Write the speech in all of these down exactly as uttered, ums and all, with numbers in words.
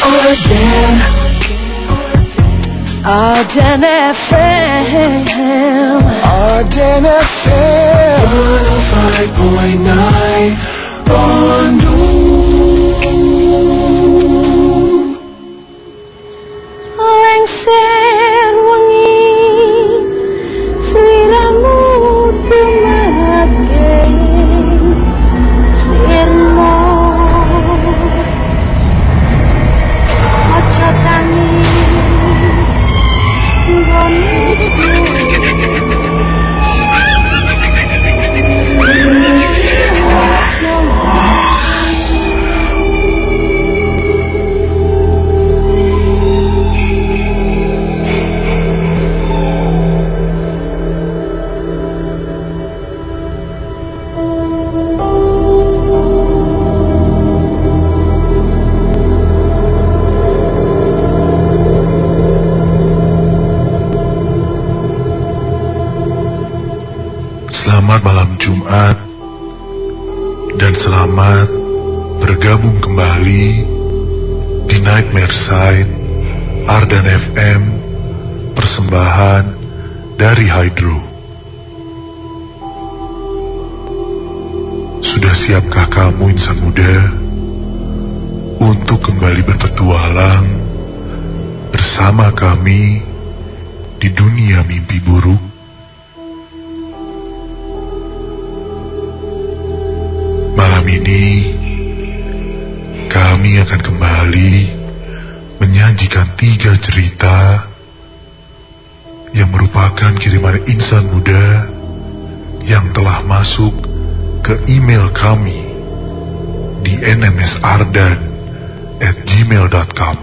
Arden, Arden F M, Arden F M, one oh five point nine, Bandung. Lengser wengi, sliramu tumake, sirmo. Ojo tangis, nggonku. Selamat malam Jumat dan selamat bergabung kembali di Nightmare Side Ardan F M, persembahan dari Hydro. Sudah siapkah kamu insan muda untuk kembali berpetualang bersama kami di dunia mimpi buruk? Malam ini, kami akan kembali menyajikan tiga cerita yang merupakan kiriman insan muda yang telah masuk ke email kami di n m s ardan at gmail dot com.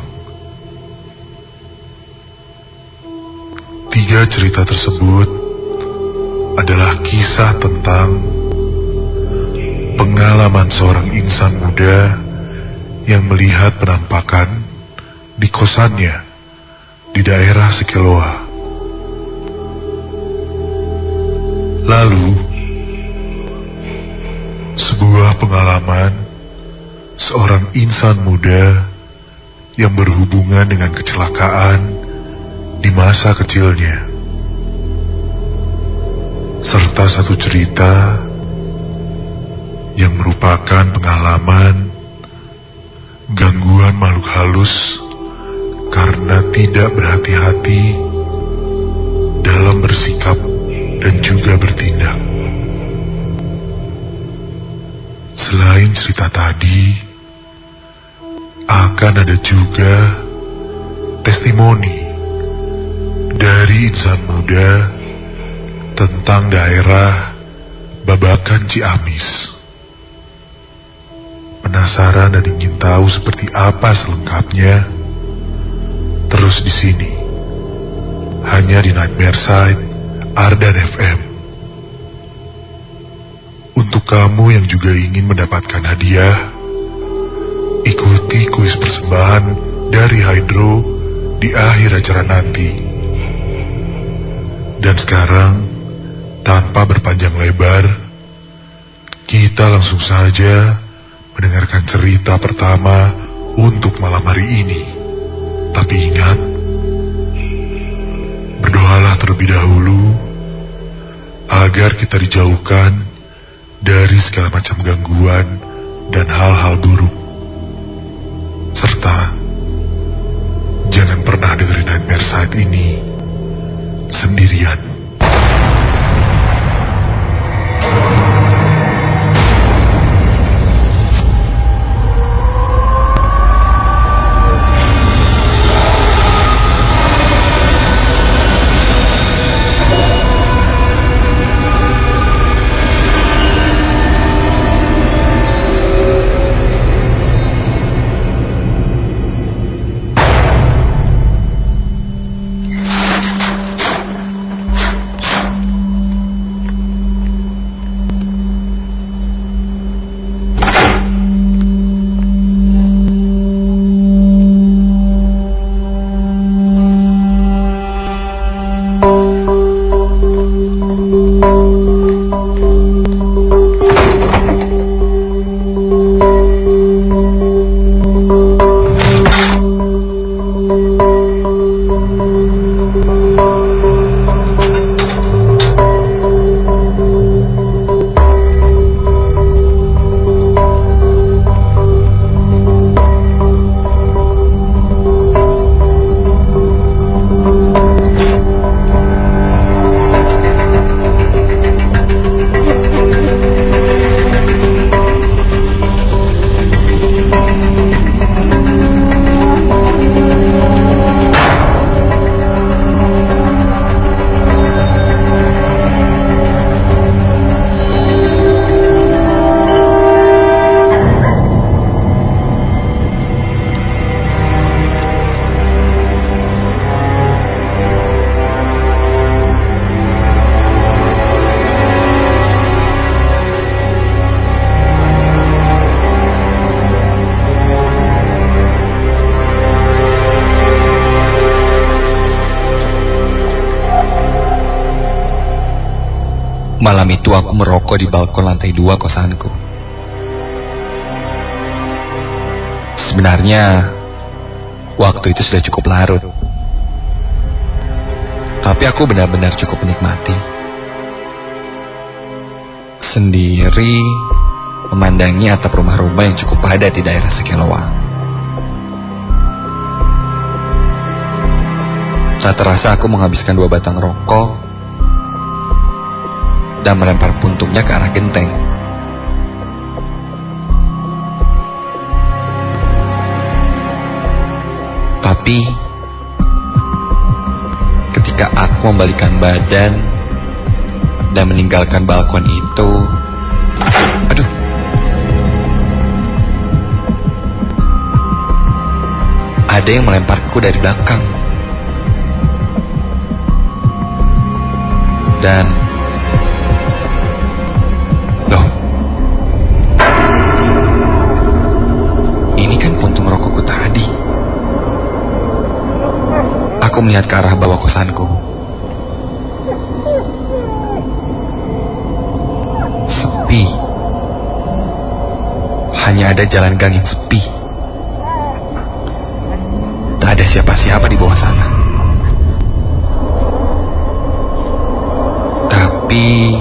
Tiga cerita tersebut adalah kisah tentang pengalaman seorang insan muda yang melihat penampakan di kosannya di daerah Sekeloa. Lalu, sebuah pengalaman seorang insan muda yang berhubungan dengan kecelakaan di masa kecilnya, serta satu cerita yang merupakan pengalaman gangguan makhluk halus karena tidak berhati-hati dalam bersikap dan juga bertindak. Selain cerita tadi, akan ada juga testimoni dari insan muda tentang daerah Babakan Ciamis. Penasaran dan ingin tahu seperti apa selengkapnya? Terus di sini, hanya di Nightmare Side Ardan F M. Untuk kamu yang juga ingin mendapatkan hadiah, ikuti kuis persembahan dari Hydro di akhir acara nanti. Dan sekarang, tanpa berpanjang lebar, kita langsung saja mendengarkan cerita pertama untuk malam hari ini. Tapi ingat, berdoalah terlebih dahulu agar kita dijauhkan dari segala macam gangguan dan hal-hal buruk. Serta jangan pernah dengerin Nightmare Side ini sendirian. Malam itu aku merokok di balkon lantai dua kosanku. Sebenarnya waktu itu sudah cukup larut, tapi aku benar-benar cukup menikmati. Sendiri memandangi atap rumah-rumah yang cukup padat di daerah Sekeloa. Tak terasa aku menghabiskan dua batang rokok dan melempar puntungnya ke arah genteng. Tapi ketika aku membalikkan badan dan meninggalkan balkon itu, aduh, ada yang melemparku dari belakang. Dan loh, ini kan puntung rokokku tadi. Aku melihat ke arah bawah kosanku. Sepi. Hanya ada jalan gang yang sepi. Tak ada siapa-siapa di bawah sana. Tapi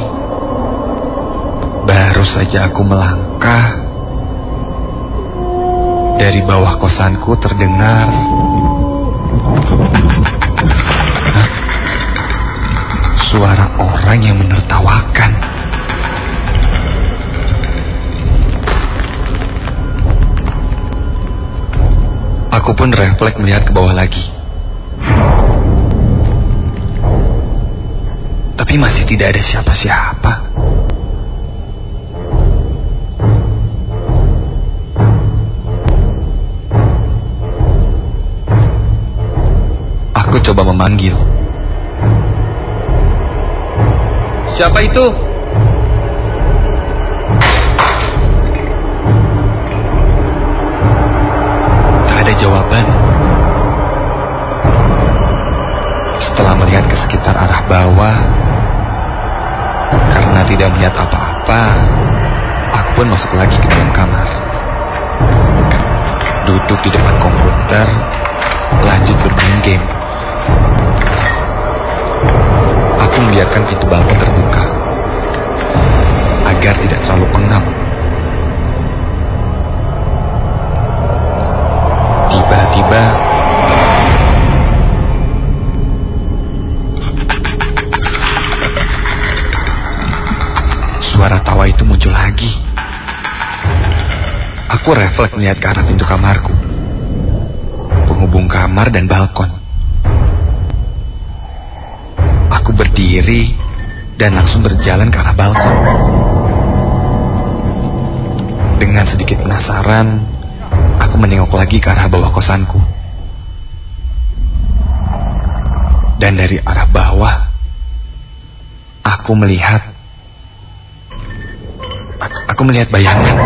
baru saja aku melangkah, dari bawah kosanku terdengar Hah? Suara orang yang menertawakan. Aku pun refleks melihat ke bawah lagi. Tapi masih tidak ada siapa-siapa. Aku coba memanggil. Siapa itu? Tak ada jawaban. Setelah melihat ke sekitar arah bawah, karena tidak melihat apa-apa, aku pun masuk lagi ke dalam kamar. Duduk di depan komputer, lanjut bermain game. Aku membiarkan pintu balkon terbuka agar tidak terlalu pengap. Tiba-tiba suara tawa itu muncul lagi. Aku refleks melihat ke arah pintu kamarku, penghubung kamar dan balkon. Aku berdiri dan langsung berjalan ke arah balkon. Dengan sedikit penasaran, aku menengok lagi ke arah bawah kosanku. Dan dari arah bawah, aku melihat Aku melihat bayangan.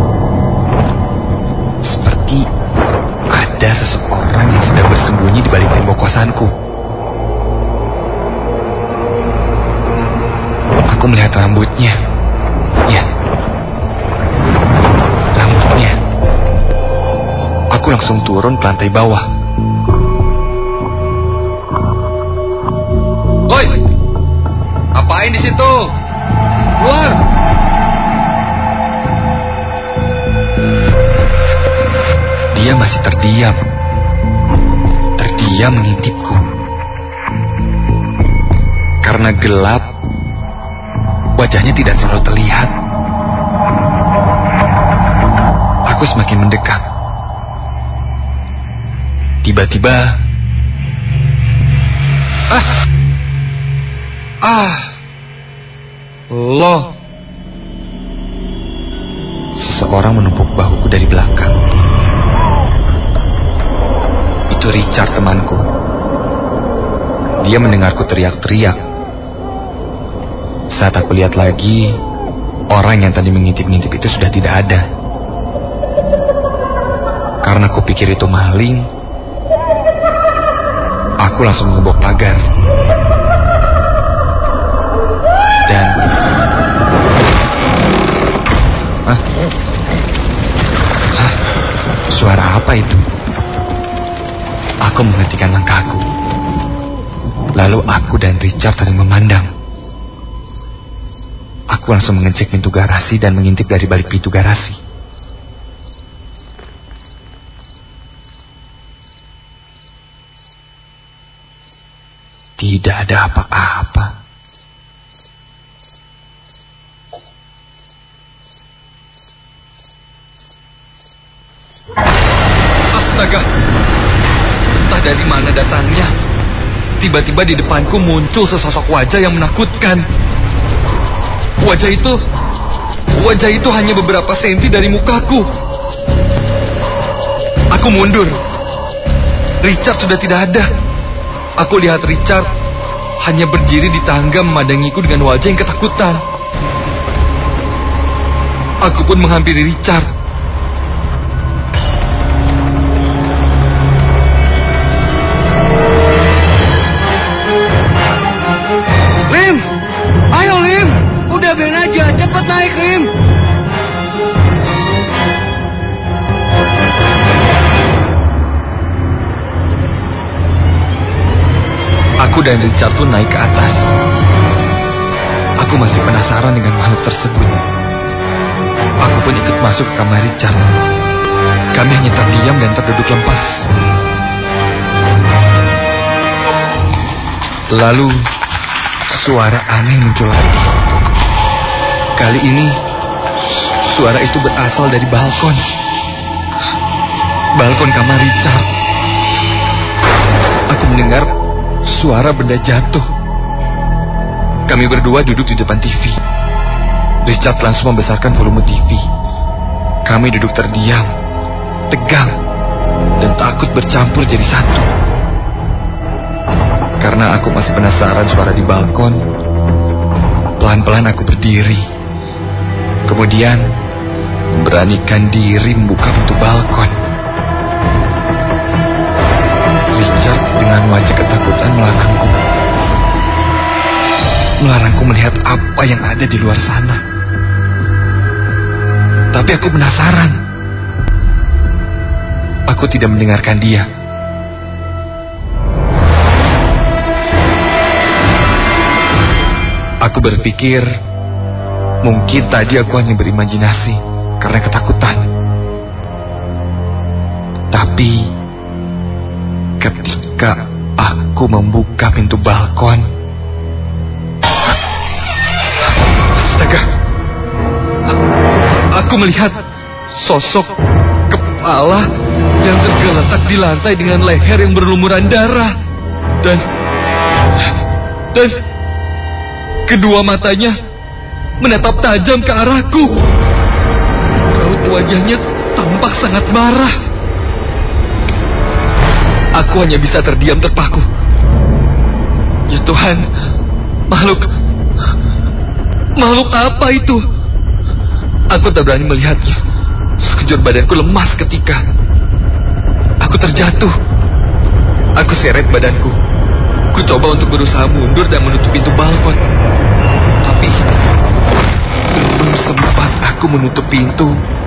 Seperti ada seseorang yang sedang bersembunyi di balik tembok kosanku. Aku melihat rambutnya. Ya, rambutnya. Aku langsung turun ke lantai bawah. Woi, ngapain di situ? Keluar! Dia masih terdiam, terdiam mengintipku. Karena gelap, wajahnya tidak terlalu terlihat. Aku semakin mendekat. Tiba-tiba, ah, ah, loh, seseorang menumpuk bahuku dari belakang. Itu Richard, temanku. Dia mendengarku teriak-teriak. Saat aku lihat lagi, orang yang tadi mengintip-ngintip itu sudah tidak ada. Karena aku pikir itu maling, aku langsung mengebok pagar. Dan Hah? Hah? Suara apa itu? Aku menghentikan langkahku. Lalu aku dan Richard saling memandang. Aku langsung mengecek pintu garasi dan mengintip dari balik pintu garasi. Tidak ada apa-apa. Astaga! Entah dari mana datangnya. Tiba-tiba di depanku muncul sesosok wajah yang menakutkan. Wajah itu... Wajah itu hanya beberapa senti dari mukaku. Aku mundur. Richard sudah tidak ada. Aku lihat Richard hanya berdiri di tangga memandangiku dengan wajah yang ketakutan. Aku pun menghampiri Richard. Lim! Ayo Lim! Udah biarin aja, cepat naik Lim! Aku dan Richard pun naik ke atas. Aku masih penasaran dengan makhluk tersebut. Aku pun ikut masuk ke kamar Richard. Kami hanya terdiam dan terduduk lepas. Lalu, suara aneh muncul lagi. Kali ini, suara itu berasal dari balkon. Balkon kamar Richard. Aku mendengar suara benda jatuh. Kami berdua duduk di depan T V. Richard langsung membesarkan volume T V. Kami duduk terdiam, tegang, dan takut bercampur jadi satu. Karena aku masih penasaran suara di balkon, pelan-pelan aku berdiri. Kemudian, memberanikan diri membuka pintu balkon. Richard dengan wajah ketakutan melarangku. Melarangku melihat apa yang ada di luar sana. Tapi aku penasaran. Aku tidak mendengarkan dia. Aku berpikir, mungkin tadi aku hanya berimajinasi karena ketakutan. Tapi ketika aku membuka pintu balkon, astaga, aku melihat sosok kepala yang tergeletak di lantai dengan leher yang berlumuran darah. Dan Dan kedua matanya menatap tajam ke arahku. Raut wajahnya tampak sangat marah. Aku hanya bisa terdiam terpaku. Ya Tuhan, makhluk... Makhluk apa itu? Aku tak berani melihatnya. Sekejur badanku lemas ketika aku terjatuh. Aku seret badanku. Ku coba untuk berusaha mundur dan menutup pintu balkon. Tapi belum sempat aku menutup pintu,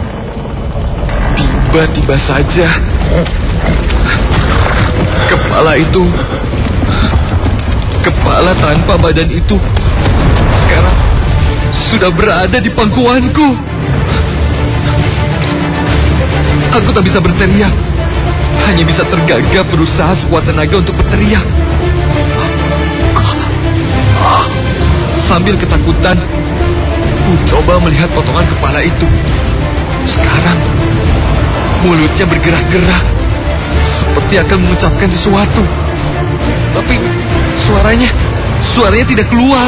tiba-tiba saja kepala itu, kepala tanpa badan itu sekarang sudah berada di pangkuanku. Aku tak bisa berteriak, hanya bisa tergagap berusaha sekuat tenaga untuk berteriak. Sambil ketakutan, ku coba melihat potongan kepala itu. Sekarang mulutnya bergerak-gerak seperti akan mengucapkan sesuatu. Tapi suaranya, suaranya tidak keluar.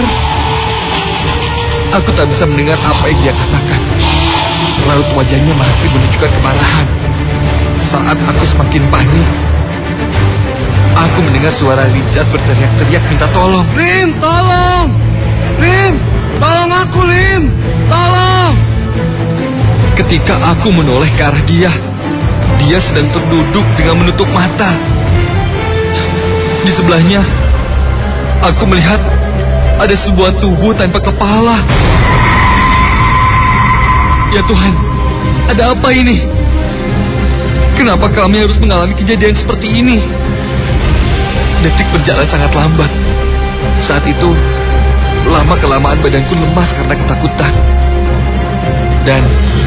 Aku tak bisa mendengar apa yang dia katakan. Raut wajahnya masih menunjukkan kemarahan. Saat aku semakin panik, aku mendengar suara Richard berteriak-teriak minta tolong. Lim, tolong! Lim, tolong aku, Lim! Tolong! Ketika aku menoleh ke arah dia, dia sedang terduduk dengan menutup mata. Di sebelahnya, aku melihat ada sebuah tubuh tanpa kepala Ya Tuhan, ada apa ini? Kenapa kami harus mengalami kejadian seperti ini? Detik berjalan sangat lambat. Saat itu, lama-kelamaan badanku lemas karena ketakutan. Dan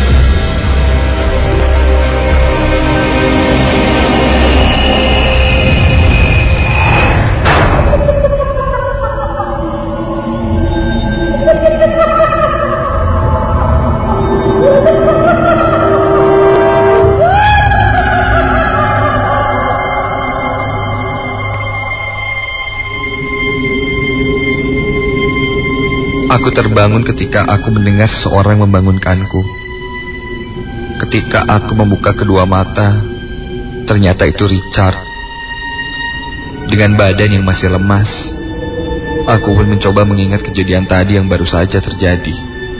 aku terbangun ketika aku mendengar seseorang membangunkanku. Ketika aku membuka kedua mata, ternyata itu Richard. Dengan badan yang masih lemas, aku pun mencoba mengingat kejadian tadi yang baru saja terjadi.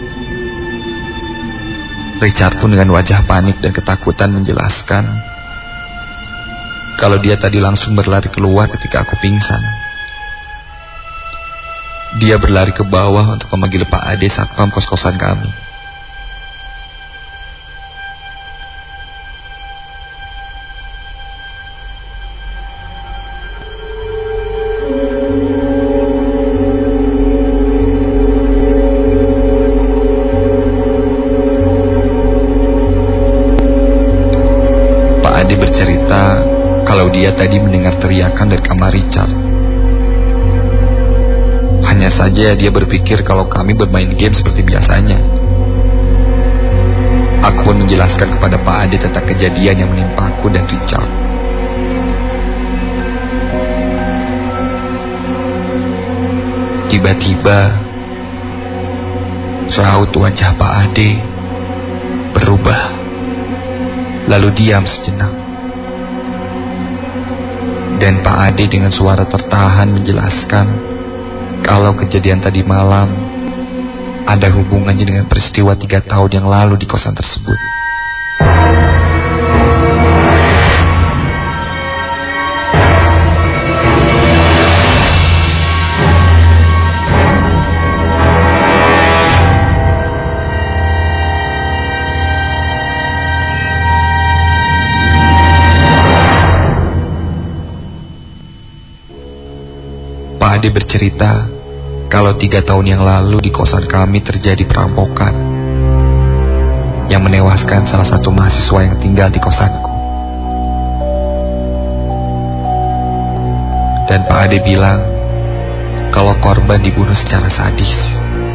Richard pun dengan wajah panik dan ketakutan menjelaskan kalau dia tadi langsung berlari keluar ketika aku pingsan. Dia berlari ke bawah untuk memanggil Pak Ade satpam kos-kosan kami. Pak Ade bercerita kalau dia tadi mendengar teriakan dari kamar Richard. Hanya saja dia berpikir kalau kami bermain game seperti biasanya. Aku pun menjelaskan kepada Pak Ade tentang kejadian yang menimpa aku dan Richard. Tiba-tiba, raut wajah Pak Ade berubah, lalu diam sejenak. Dan Pak Ade dengan suara tertahan menjelaskan kalau kejadian tadi malam ada hubungannya dengan peristiwa tiga tahun yang lalu di kosan tersebut. Pak Ade bercerita kalau tiga tahun yang lalu di kosan kami terjadi perampokan yang menewaskan salah satu mahasiswa yang tinggal di kosanku. Dan Pak Ade bilang kalau korban dibunuh secara sadis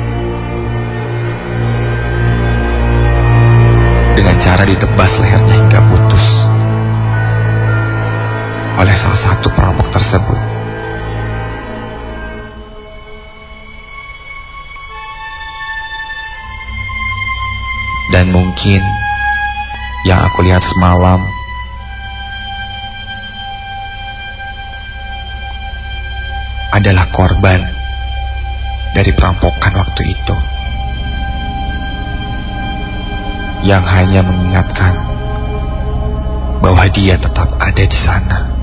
dengan cara ditebas lehernya hingga putus oleh salah satu perampok tersebut. Dan mungkin yang aku lihat semalam adalah korban dari perampokan waktu itu, yang hanya mengingatkan bahwa dia tetap ada di sana.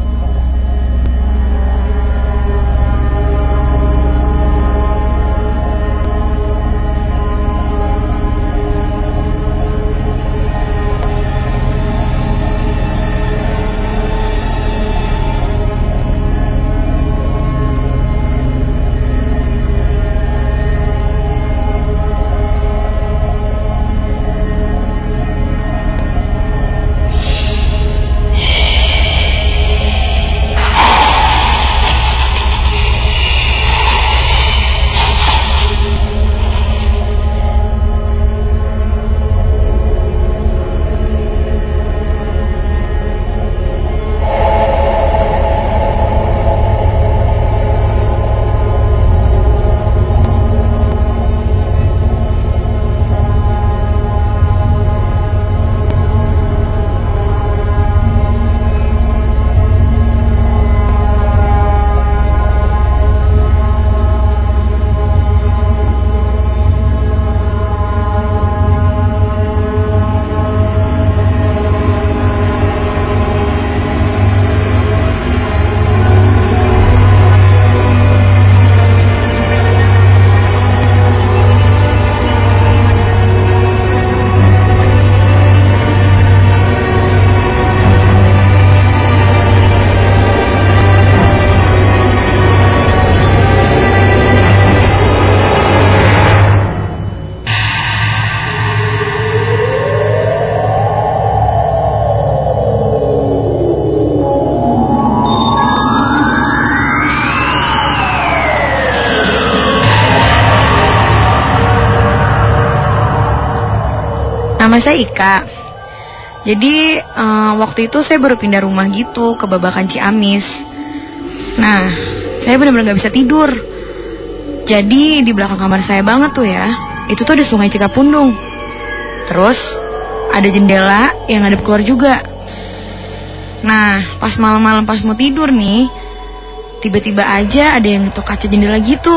saya Ika. Jadi uh, waktu itu saya baru pindah rumah gitu ke Babakan Ciamis. Nah, saya benar-benar gak bisa tidur. Jadi di belakang kamar saya banget tuh ya, itu tuh ada sungai Cikapundung. Terus ada jendela yang ngadep keluar juga. Nah, pas malam-malam pas mau tidur nih, tiba-tiba aja ada yang ngetok kaca jendela gitu.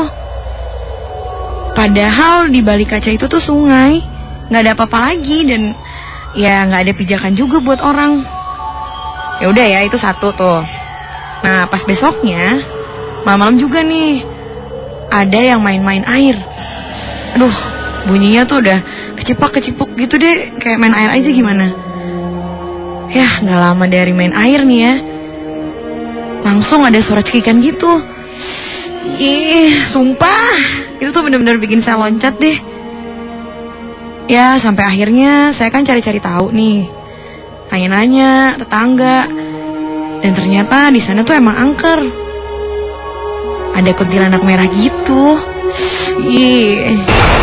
Padahal di balik kaca itu tuh sungai, nggak ada apa-apa lagi dan ya nggak ada pijakan juga buat orang. Ya udah ya, itu satu tuh. Nah, pas besoknya malam-malam juga nih ada yang main-main air. Aduh, bunyinya tuh udah kecipak-kecipuk gitu deh, kayak main air aja gimana. Ya, nggak lama dari main air nih ya, langsung ada suara cekikan gitu. Ih, sumpah, itu tuh bener-bener bikin saya loncat deh. Ya, sampai akhirnya saya kan cari-cari tahu nih, nanya-nanya tetangga, dan ternyata di sana tuh emang angker. Ada kuntilanak merah gitu. Ih.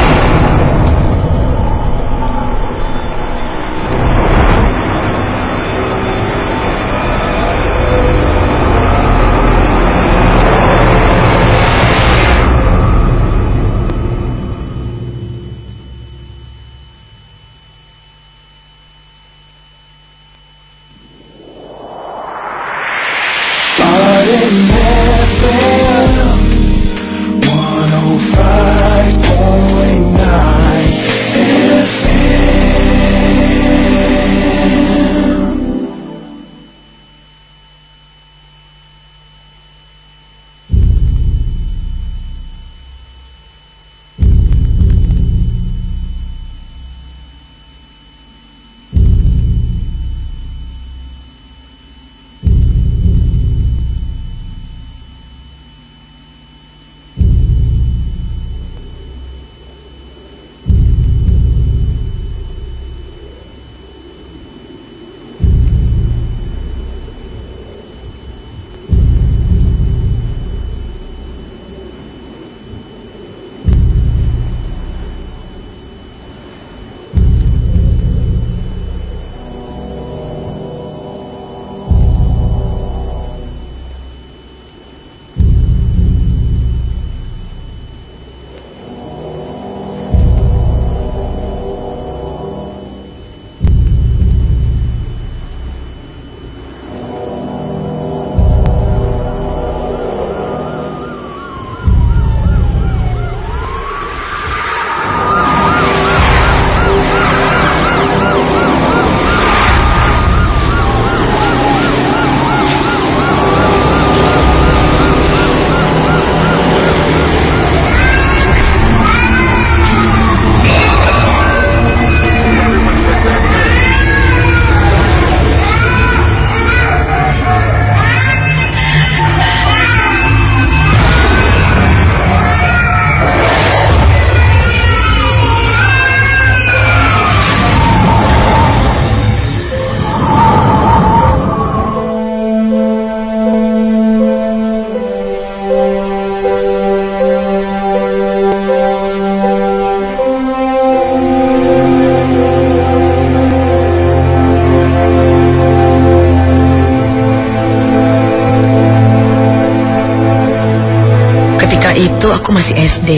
Itu aku masih S D.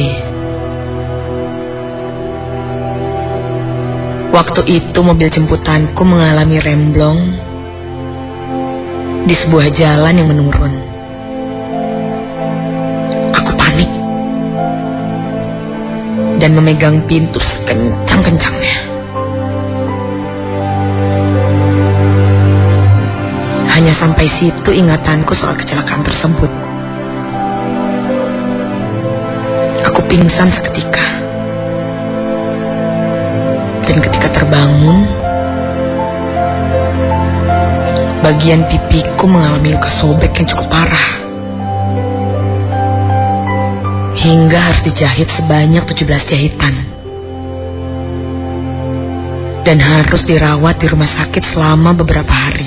Waktu itu mobil jemputanku mengalami remblong di sebuah jalan yang menurun. Aku panik dan memegang pintu sekencang-kencangnya. Hanya sampai situ ingatanku soal kecelakaan tersebut. Aku pingsan seketika. Dan ketika terbangun, bagian pipiku mengalami luka sobek yang cukup parah. Hingga harus dijahit sebanyak tujuh belas jahitan. Dan harus dirawat di rumah sakit selama beberapa hari.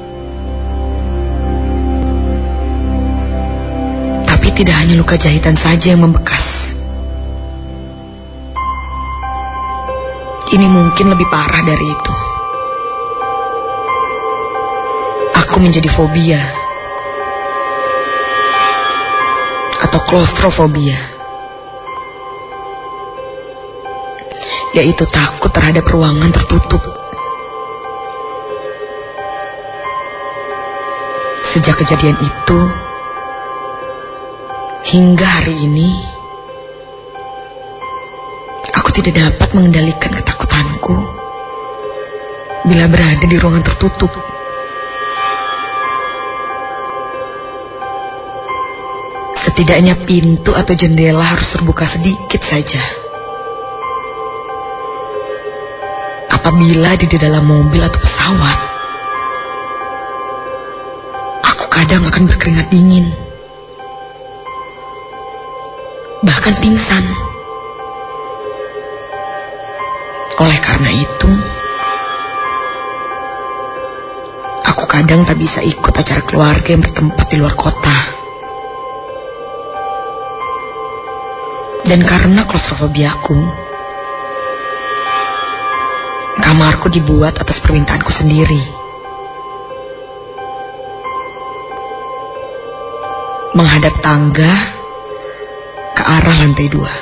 Tapi tidak hanya luka jahitan saja yang membekas. Ini mungkin mungkin lebih parah dari itu. Aku menjadi fobia atau klaustrofobia, yaitu takut terhadap ruangan tertutup. Sejak kejadian itu hingga hari ini, aku tidak dapat mengendalikan ketakutanku bila berada di ruangan tertutup. Setidaknya pintu atau jendela harus terbuka sedikit saja. Apabila di dalam mobil atau pesawat, aku kadang akan berkeringat dingin, bahkan pingsan. Oleh karena itu, aku kadang tak bisa ikut acara keluarga yang bertempat di luar kota. Dan karena klaustrofobiaku, kamarku dibuat atas permintaanku sendiri. Menghadap tangga ke arah lantai dua.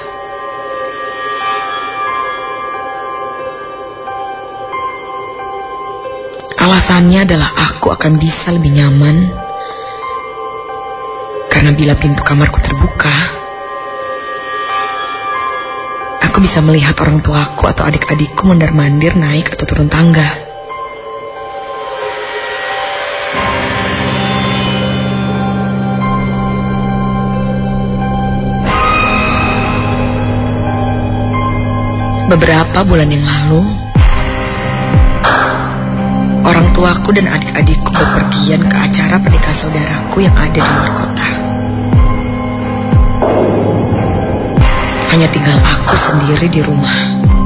Alasannya adalah aku akan bisa lebih nyaman karena bila pintu kamarku terbuka, aku bisa melihat orang tuaku atau adik-adikku mondar-mandir naik atau turun tangga. Beberapa bulan yang lalu, orang tuaku dan adik-adikku bepergian ke acara pernikahan saudaraku yang ada di luar kota. Hanya tinggal aku sendiri di rumah.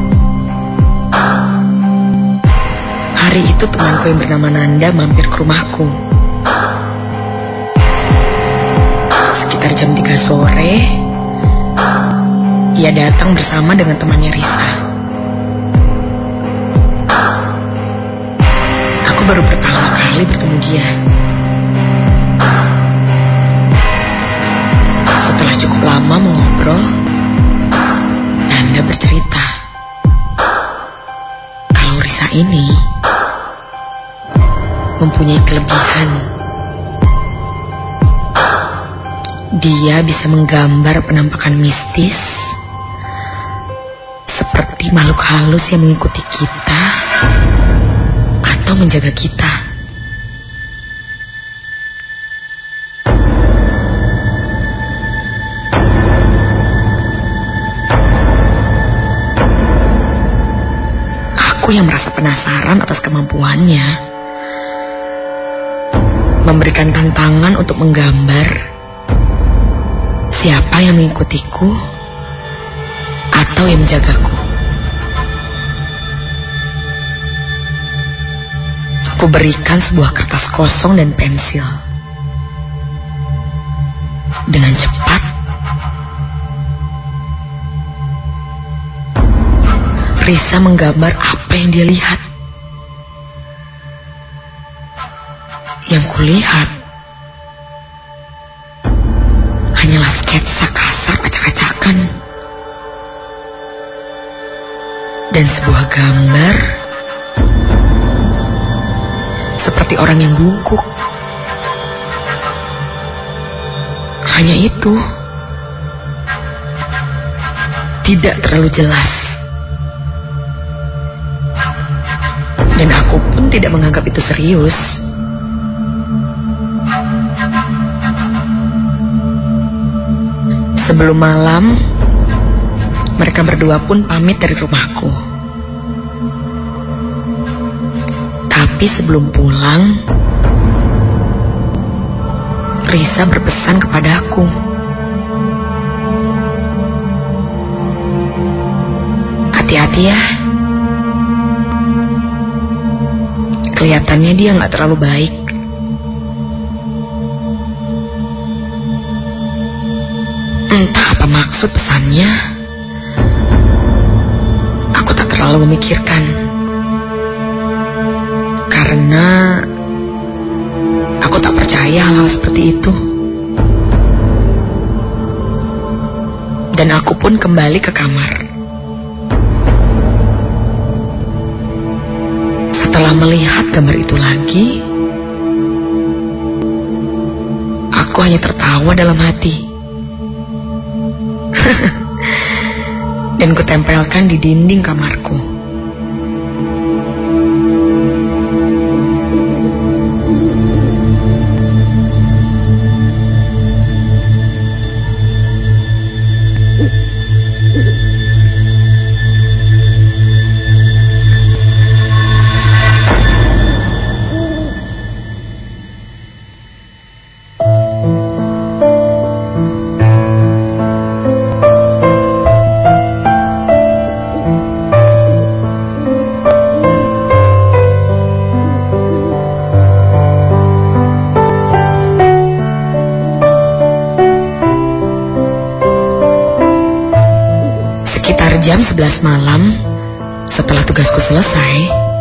Hari itu temanku yang bernama Nanda mampir ke rumahku. Sekitar jam tiga sore, ia datang bersama dengan temannya Risa. Aku baru pertama kali bertemu dia. Setelah cukup lama mengobrol, Nanda bercerita kalau Risa ini mempunyai kelebihan. Dia bisa menggambar penampakan mistis seperti makhluk halus yang mengikuti kita atau menjaga kita. Aku yang merasa penasaran atas kemampuannya, memberikan tantangan untuk menggambar siapa yang mengikutiku atau yang menjagaku. Aku berikan sebuah kertas kosong dan pensil. Dengan cepat, Risa menggambar apa yang dia lihat. Yang kulihat hanyalah sketsa kasar acak-acakan dan sebuah gambar seperti orang yang bungkuk. Hanya itu, tidak terlalu jelas. Dan aku pun tidak menganggap itu serius. Sebelum malam, mereka berdua pun pamit dari rumahku. Tapi sebelum pulang, Risa berpesan kepadaku. Hati-hati ya. Kelihatannya dia gak terlalu baik. Entah apa maksud pesannya, aku tak terlalu terlalu memikirkan. Karena aku tak percaya hal-hal seperti itu. Dan aku pun kembali ke kamar. Setelah melihat gambar itu lagi, aku hanya tertawa dalam hati. Dan kutempelkan di dinding kamarku. Jam sebelas malam, setelah tugasku selesai,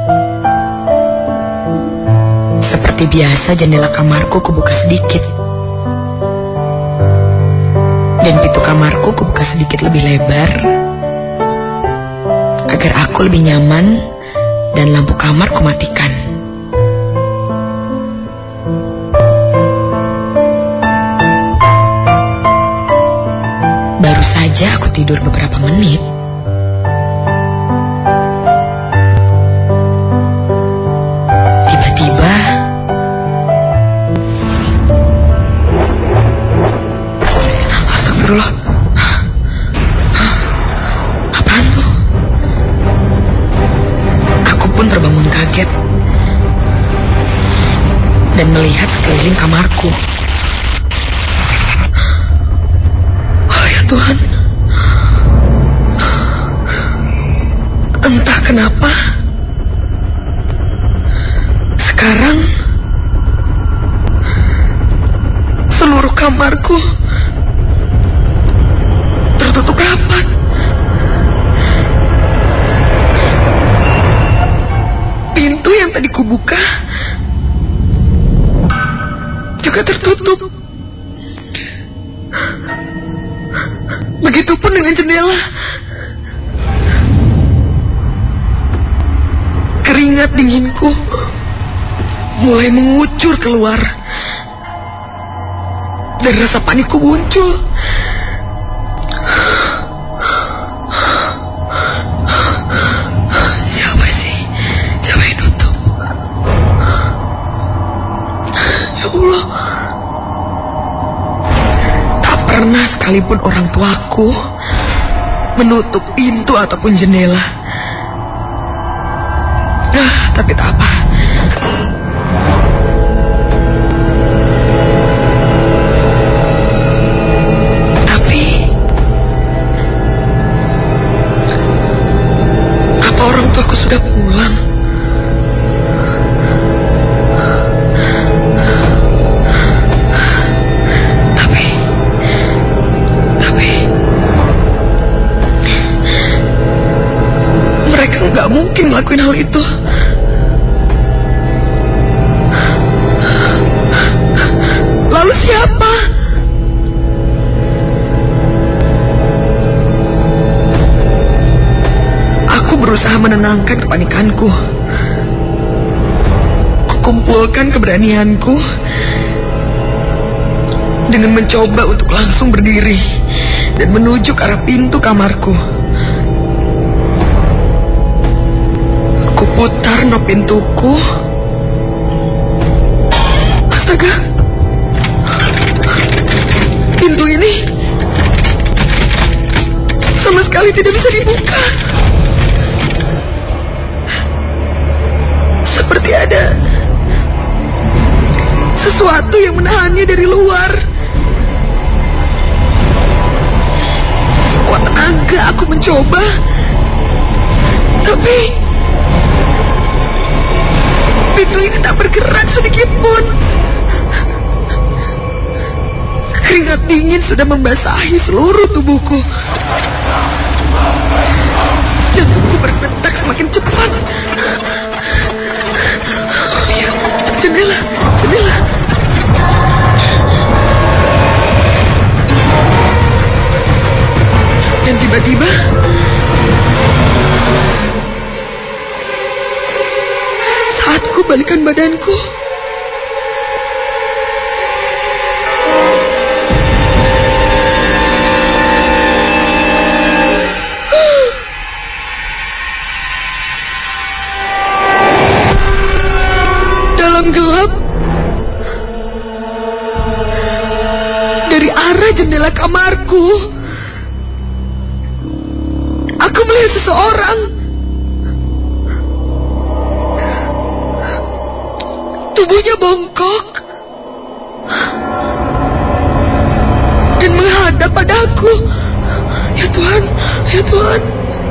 seperti biasa jendela kamarku kubuka sedikit. Dan pintu kamarku kubuka sedikit lebih lebar, agar aku lebih nyaman dan lampu kamar kumatikan. Baru saja aku tidur beberapa menit, apaan tuh? Aku pun terbangun kaget dan melihat sekeliling kamarku. Oh ya Tuhan, entah kenapa sekarang seluruh kamarku tertutup rapat. Pintu yang tadi kubuka juga tertutup. Begitupun dengan jendela. Keringat dinginku mulai mengucur keluar dan rasa panikku muncul. Siapa sih? Siapa yang nutup? Ya Allah, tak pernah sekalipun orang tuaku menutup pintu ataupun jendela. Nah, tapi tak apa. Orang tuaku sudah pulang. Tapi, tapi mereka nggak mungkin ngelakuin hal itu. Lalu siapa? Berusaha menenangkan kepanikanku. Kukumpulkan keberanianku dengan mencoba untuk langsung berdiri dan menuju ke arah pintu kamarku. Kuputar knob pintuku. Astaga, pintu ini sama sekali tidak bisa dibuka. Seperti ada sesuatu yang menahannya dari luar. Sekuat tenaga aku mencoba, tapi pintu ini tak bergerak sedikit pun. Keringat dingin sudah membasahi seluruh tubuhku. Jantungku berdetak semakin cepat. Oh ya, jendela, jendela. Dan tiba-tiba saat ku balikan badanku, dalam gelap dari arah jendela kamarku, aku melihat seseorang. Tubuhnya bongkok dan menghadap padaku. Ya Tuhan, ya Tuhan,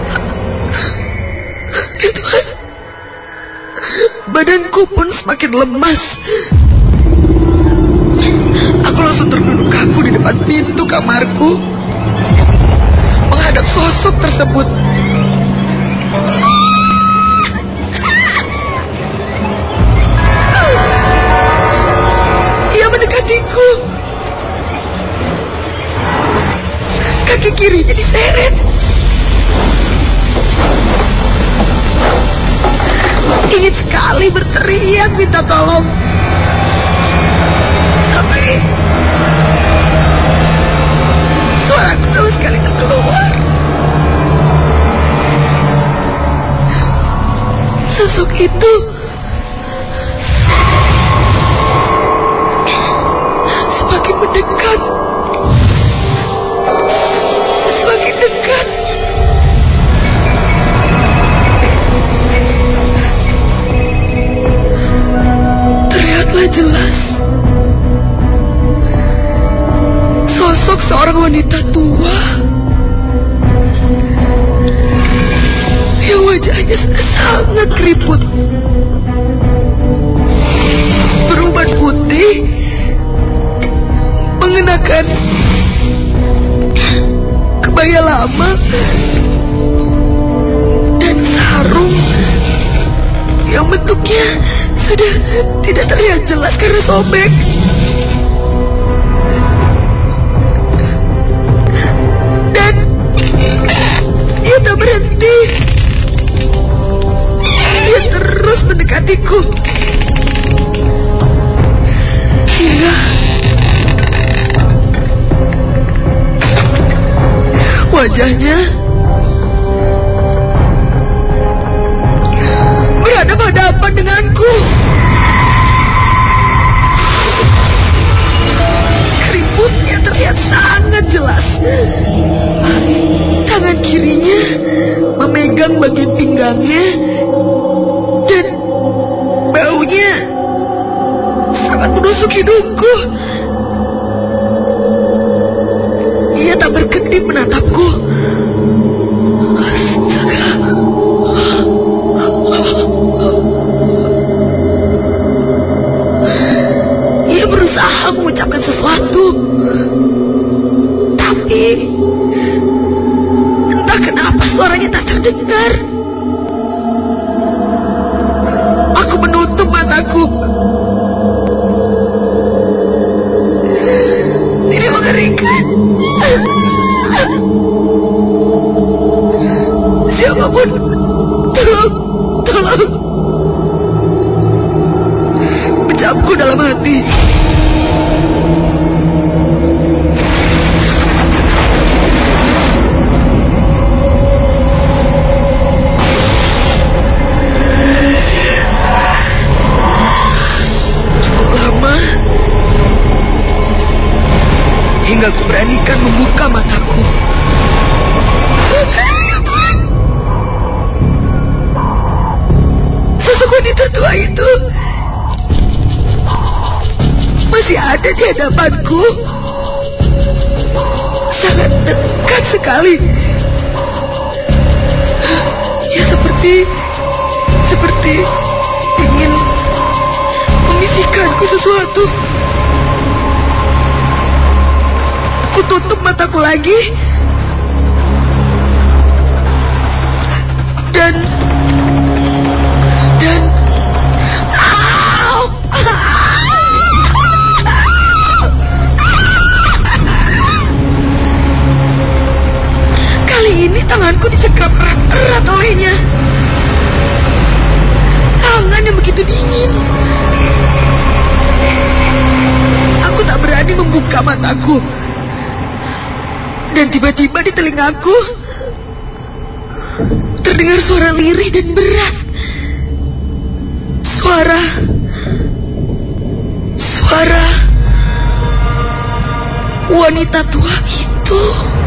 ya Tuhan. Badanku pun semakin lemas. Aku langsung terduduk kaku di depan pintu kamarku, menghadap sosok tersebut. Ia mendekatiku. Kaki kirinya diseret. Ingin sekali berteriak minta tolong, tapi suaraku sama sekali tak keluar. Sosok itu semakin mendekat, semakin dekat. Terlihatlah jelas sosok seorang wanita tua yang wajahnya sangat keriput, beruban putih, mengenakan kebaya lama dan sarung yang bentuknya sudah tidak terlihat jelas karena sobek. Dan ia tak berhenti. Ia terus mendekatiku hingga wajahnya berhadapan-hadapan denganku. Keriputnya terlihat sangat jelas. Tangan kirinya memegang bagian pinggangnya dan baunya sangat menusuk hidungku. Ia tak berkedip menatapku. Astaga. Ia berusaha mengucapkan sesuatu, tapi entah kenapa suaranya tak terdengar. Aku menutup mataku. Ini mengerikan. Siapapun, tolong, tolong. Pecahku dalam hati. Cukup lama hingga aku beranikan membuka mataku. Sosok wanita tua itu masih ada di hadapanku, sangat dekat sekali. Ya seperti seperti ingin membisikkanku sesuatu. Ku tutup mataku lagi. Dan Dan Au! Kali ini tanganku dicekram erat-erat olehnya. Tangan yang begitu dingin. Aku tak berani membuka mataku. Dan tiba-tiba di telingaku terdengar suara lirih dan berat. Suara Suara wanita tua itu.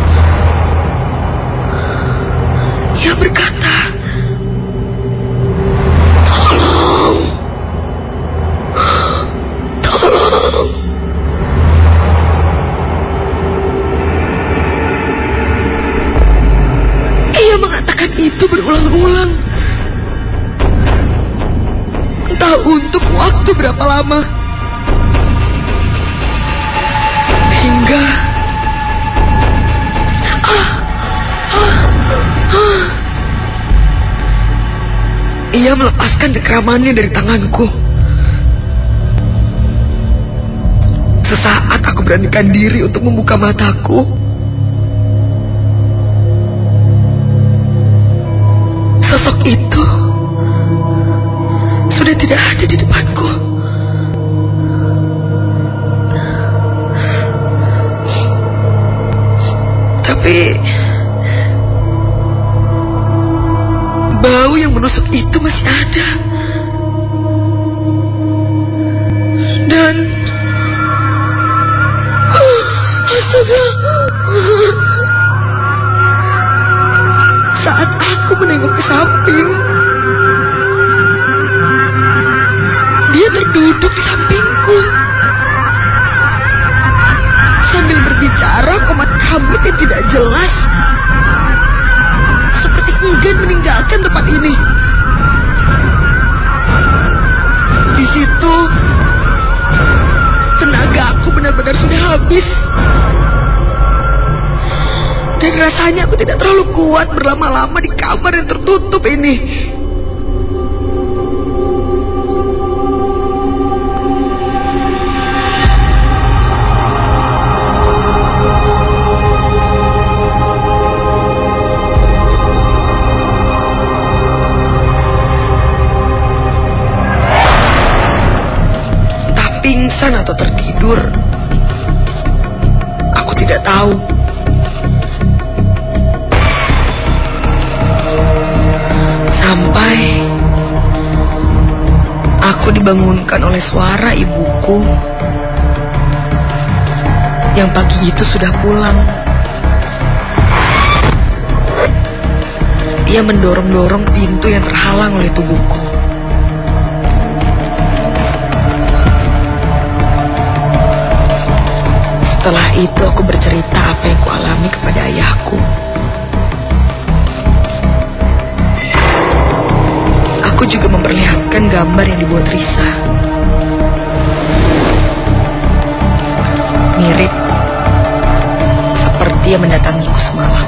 Ia berkata, "Tolong, tolong." Ia mengatakan itu berulang-ulang. Entah untuk waktu berapa lama. Hingga ah, ah, ah. Ia melepaskan cekramannya dari tanganku. Sesaat aku beranikan diri untuk membuka mataku. Sosok itu sudah tidak ada di depanku. Tapi bau yang menusuk itu masih ada. Dan astaga, saat aku menengok ke samping, dia terduduk di sampingku sambil berbicara komat kamit yang tidak jelas, seperti enggan meninggalkan tempat ini. Di situ tenagaku benar-benar sudah habis. Dan rasanya aku tidak terlalu kuat berlama-lama di kamar yang tertutup ini. Entah pingsan atau tertidur, aku tidak tahu. Sampai aku dibangunkan oleh suara ibuku yang pagi itu sudah pulang. Ia mendorong-dorong pintu yang terhalang oleh tubuhku. Setelah itu aku bercerita apa yang kualami kepada ayahku. Aku juga memperlihatkan gambar yang dibuat Risa. Mirip seperti yang mendatangiku semalam.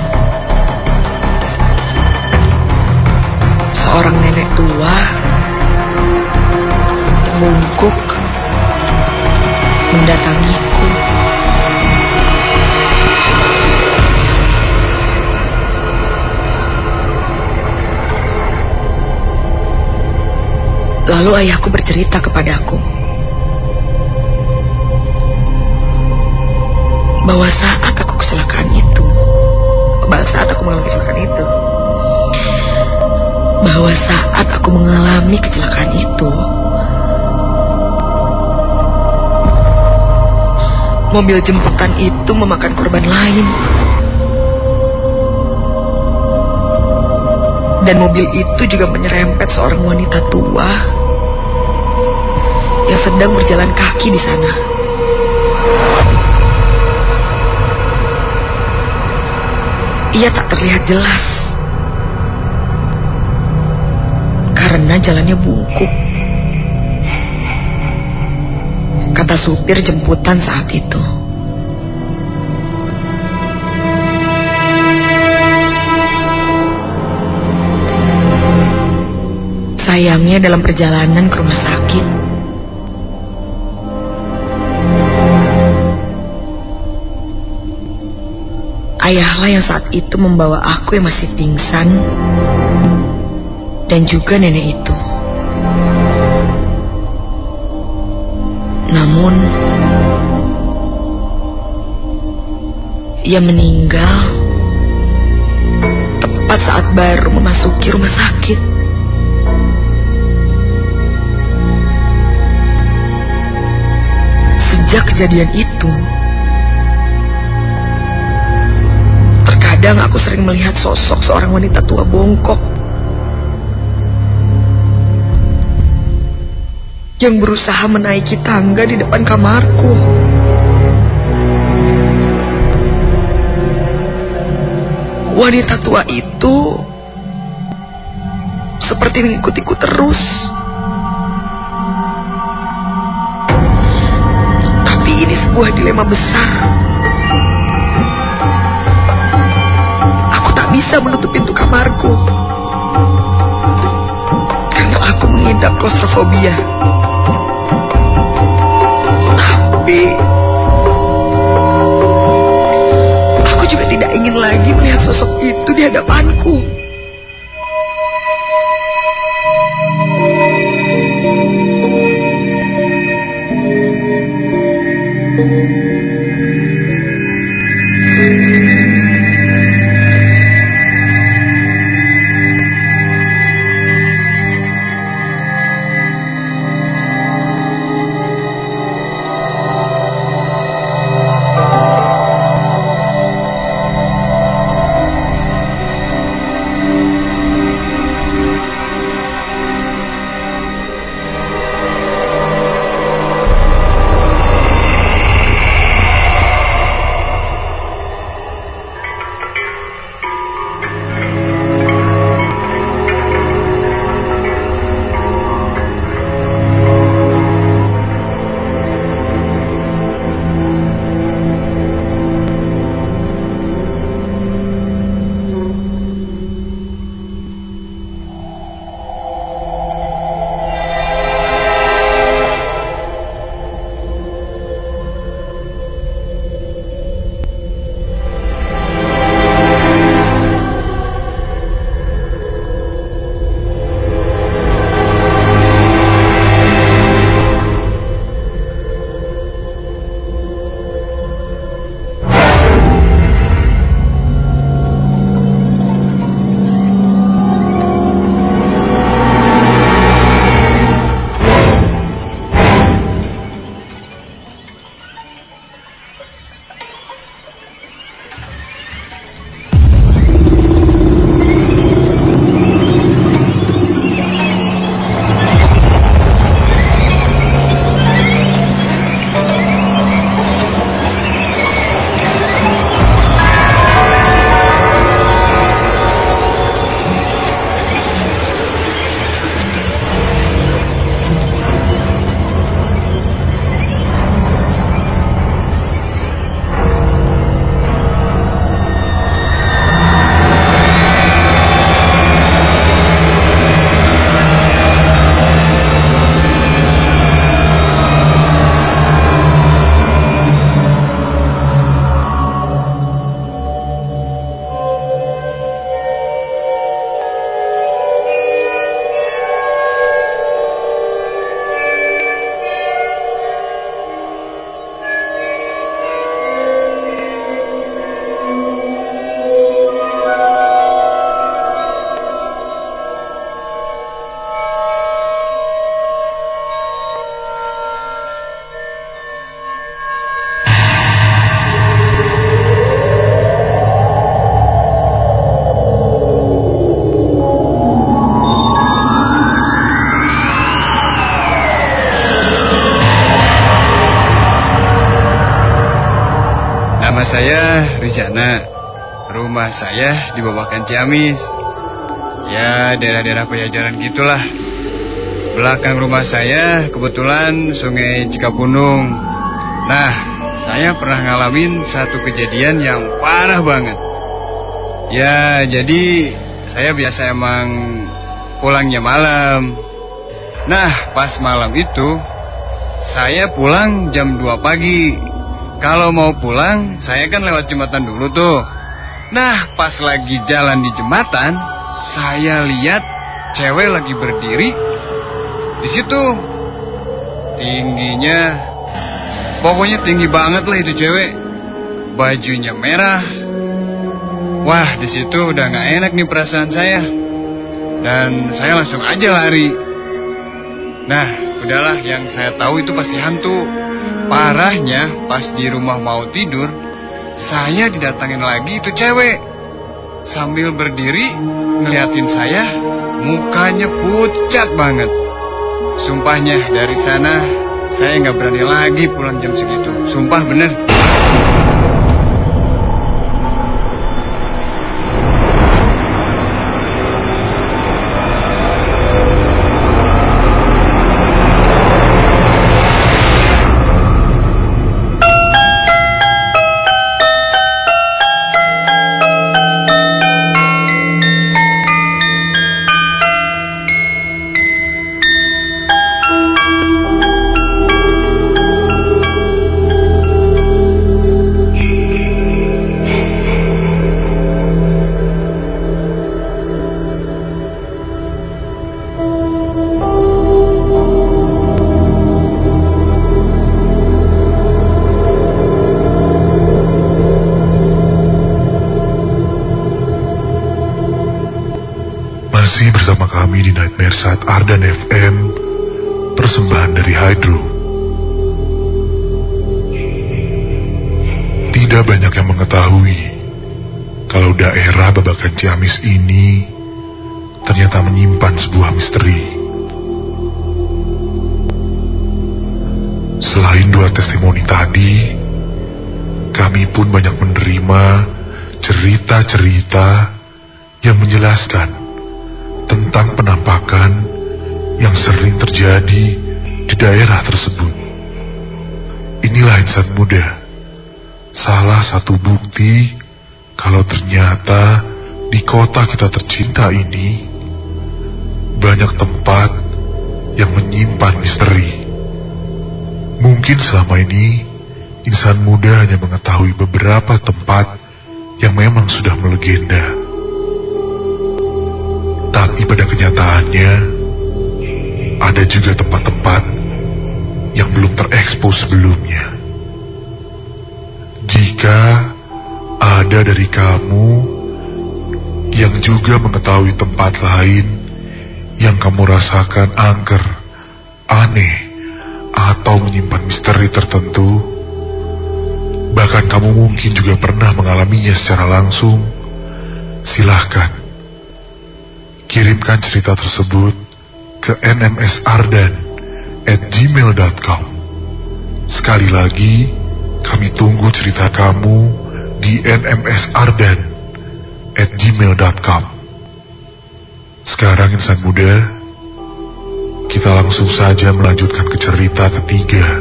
Seorang nenek tua, bungkuk, mendatangiku. Lalu ayahku bercerita kepadaku bahwa saat aku kecelakaan itu, bahwa saat aku mengalami kecelakaan itu, bahwa saat aku mengalami kecelakaan itu, mobil jemputan itu memakan korban lain. Dan mobil itu juga menyerempet seorang wanita tua yang sedang berjalan kaki di sana. Ia tak terlihat jelas karena jalannya bungkuk, kata supir jemputan saat itu. Sayangnya dalam perjalanan ke rumah sakit, ayahlah yang saat itu membawa aku yang masih pingsan, dan juga nenek itu. Namun, ia meninggal tepat saat baru memasuki rumah sakit. Sejak kejadian itu, terkadang aku sering melihat sosok seorang wanita tua bongkok yang berusaha menaiki tangga di depan kamarku. Wanita tua itu seperti mengikutiku terus. Tapi ini sebuah dilema besar. Aku tak bisa menutup pintu kamarku karena aku mengidap klaustrofobia. Tapi aku juga tidak ingin lagi melihat sosok itu di hadapanku. saya Rizana. Rumah saya di Babakan Ciamis. Ya, daerah-daerah Pajajaran gitulah. Belakang rumah saya kebetulan Sungai Cikapunung. Nah, saya pernah ngalamin satu kejadian yang parah banget. Ya, jadi saya biasa emang pulangnya malam. Nah, pas malam itu saya pulang jam dua pagi. Kalau mau pulang, saya kan lewat jembatan dulu tuh. Nah, pas lagi jalan di jembatan, saya lihat cewek lagi berdiri di situ. Tingginya, pokoknya tinggi banget lah itu cewek. Bajunya merah. Wah, di situ udah nggak enak nih perasaan saya. Dan saya langsung aja lari. Nah, udahlah, yang saya tahu itu pasti hantu. Parahnya, pas di rumah mau tidur, saya didatangin lagi itu cewek. Sambil berdiri, ngeliatin saya, mukanya pucat banget. Sumpahnya, dari sana, saya nggak berani lagi pulang jam segitu. Sumpah bener. Masih bersama kami di Nightmare Side Ardan F M, persembahan dari Hydro. Tidak banyak yang mengetahui kalau daerah Babakan Ciamis ini ternyata menyimpan sebuah misteri. Selain dua testimoni tadi, kami pun banyak menerima cerita-cerita yang menjelaskan tentang penampakan yang sering terjadi di daerah tersebut. Inilah insan muda, salah satu bukti kalau ternyata di kota kita tercinta ini banyak tempat yang menyimpan misteri. Mungkin selama ini insan muda hanya mengetahui beberapa tempat yang memang sudah melegenda. Tapi pada kenyataannya, ada juga tempat-tempat yang belum terekspos sebelumnya. Jika ada dari kamu yang juga mengetahui tempat lain yang kamu rasakan angker, aneh, atau menyimpan misteri tertentu, bahkan kamu mungkin juga pernah mengalaminya secara langsung, silahkan kirimkan cerita tersebut ke n m s ardan at gmail dot com. Sekali lagi, kami tunggu cerita kamu di n m s ardan at gmail dot com. Sekarang insan muda, kita langsung saja melanjutkan ke cerita ketiga.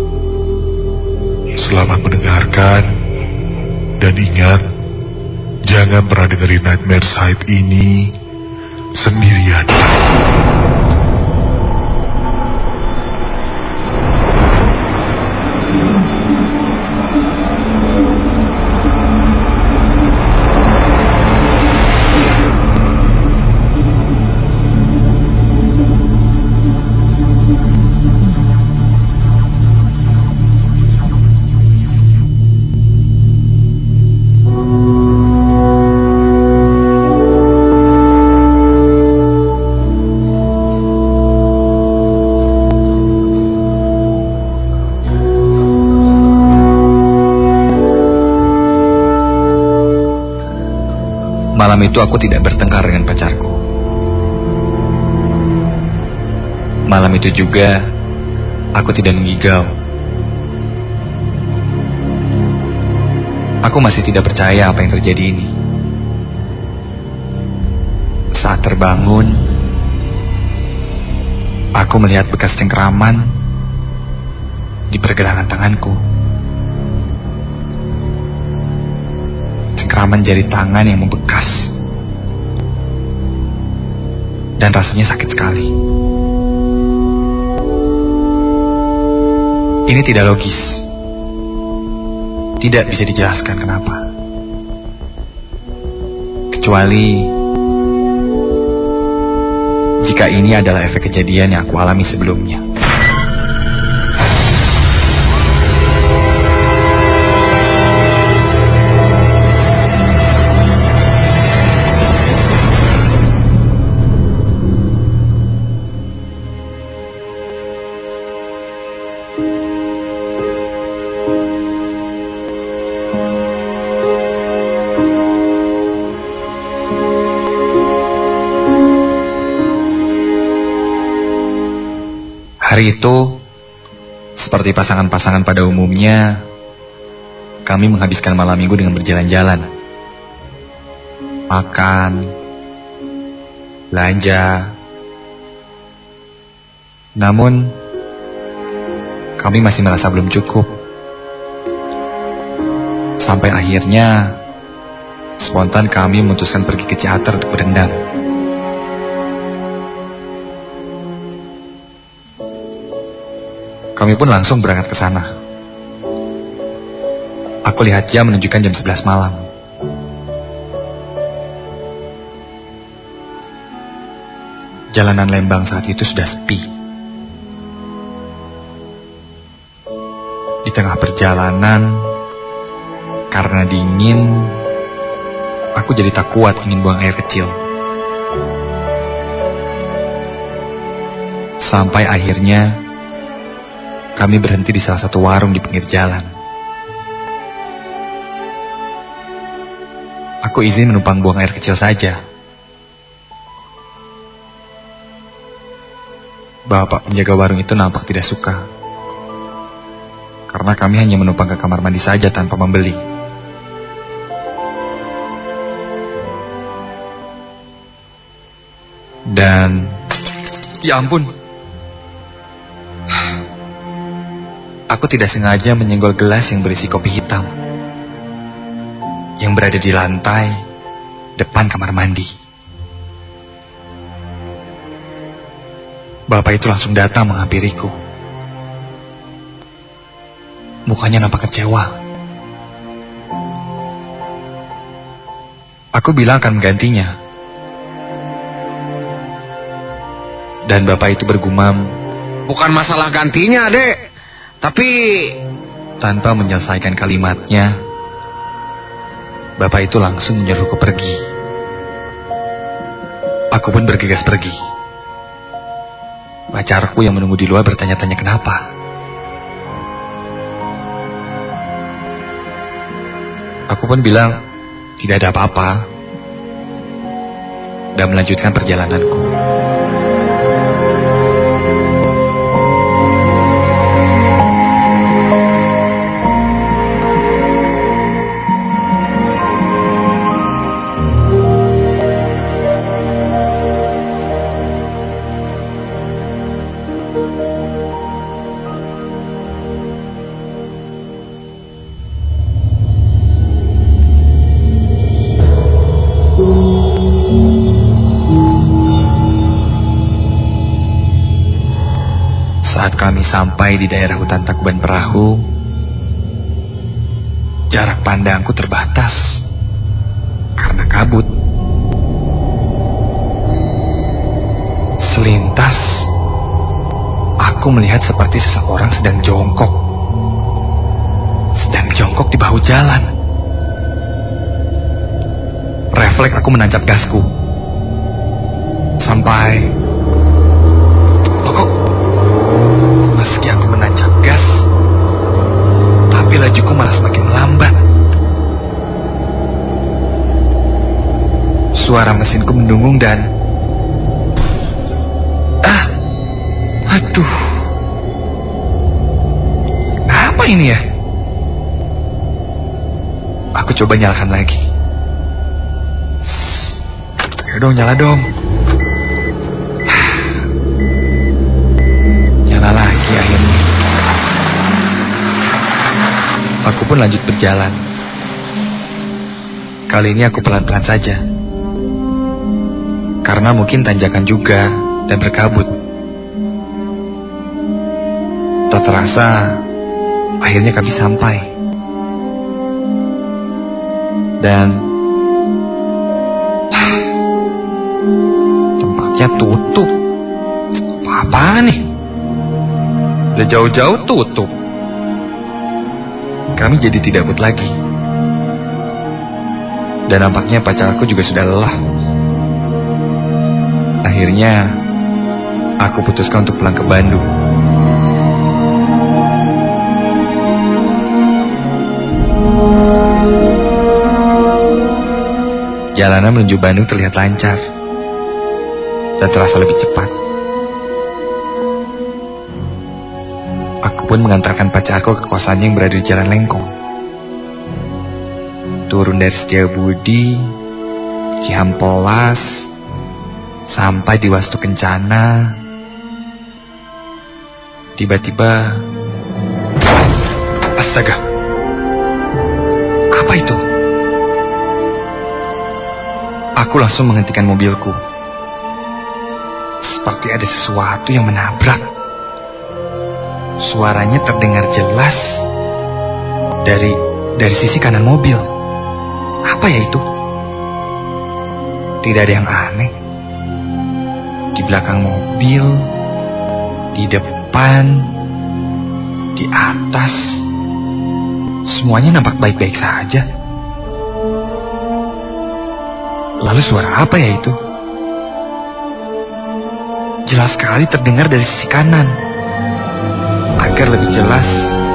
Selamat mendengarkan, dan ingat, jangan pernah dengerin Nightmare Side ini sendirian. Malam itu aku tidak bertengkar dengan pacarku. Malam itu juga aku tidak menggigau. Aku masih tidak percaya apa yang terjadi ini. Saat terbangun, aku melihat bekas cengkeraman di pergelangan tanganku. Cengkeraman jari tangan yang membekas, dan rasanya sakit sekali. Ini tidak logis. Tidak bisa dijelaskan kenapa. Kecuali jika ini adalah efek kejadian yang aku alami sebelumnya. Hari itu, seperti pasangan-pasangan pada umumnya, kami menghabiskan malam minggu dengan berjalan-jalan. Makan, belanja. Namun, kami masih merasa belum cukup. Sampai akhirnya, spontan kami memutuskan pergi ke teater untuk berendam. Kami pun langsung berangkat ke sana. Aku lihat jam menunjukkan jam sebelas malam. Jalanan Lembang saat itu sudah sepi. Di tengah perjalanan, karena dingin, aku jadi tak kuat ingin buang air kecil. Sampai akhirnya kami berhenti di salah satu warung di pinggir jalan. Aku izin menumpang buang air kecil saja. Bapak penjaga warung itu nampak tidak suka, karena kami hanya menumpang ke kamar mandi saja tanpa membeli. Dan, ya ampun, aku tidak sengaja menyenggol gelas yang berisi kopi hitam yang berada di lantai depan kamar mandi. Bapak itu langsung datang menghampiriku. Mukanya nampak kecewa. Aku bilang akan menggantinya. Dan bapak itu bergumam, "Bukan masalah gantinya, Dek. Tapi..." Tanpa menyelesaikan kalimatnya, bapak itu langsung menyuruhku pergi. Aku pun bergegas pergi. Pacarku yang menunggu di luar bertanya-tanya kenapa. Aku pun bilang tidak ada apa-apa dan melanjutkan perjalananku. Saat kami sampai di daerah hutan Tangkuban Perahu, jarak pandangku terbatas karena kabut. Selintas, aku melihat seperti seseorang sedang jongkok. Sedang jongkok di bahu jalan. Refleks aku menancap gasku. Sampai... Loh kok... Meski aku menancap gas, tapi lajuku malah semakin melambat. Suara mesinku mendengung dan... Ah! Aduh! Apa ini ya? Aku coba nyalakan lagi. Ayo dong, nyala dong. Nyala lagi akhirnya. Aku pun lanjut berjalan. Kali ini aku pelan-pelan saja. Karena mungkin tanjakan juga dan berkabut. Tak terasa Akhirnya kami sampai. Dan tempatnya tutup. Apa-apaan nih? Udah jauh-jauh tutup. Kami jadi tidak mood lagi. Dan nampaknya pacarku juga sudah lelah. Akhirnya aku putuskan untuk pulang ke Bandung. Jalanan menuju Bandung terlihat lancar dan terasa lebih cepat. Aku pun mengantarkan pacarku ke kosannya yang berada di Jalan Lengkong. Turun dari Setiabudi, Cihampelas, sampai di Wastu Kencana. Tiba-tiba, astaga, apa itu? Aku langsung menghentikan mobilku. Seperti ada sesuatu yang menabrak. Suaranya terdengar jelas dari dari sisi kanan mobil. Apa ya itu? Tidak ada yang aneh. Di belakang mobil, di depan, di atas, semuanya nampak baik-baik saja. Lalu suara apa ya itu? Jelas sekali terdengar dari sisi kanan. Agar lebih jelas,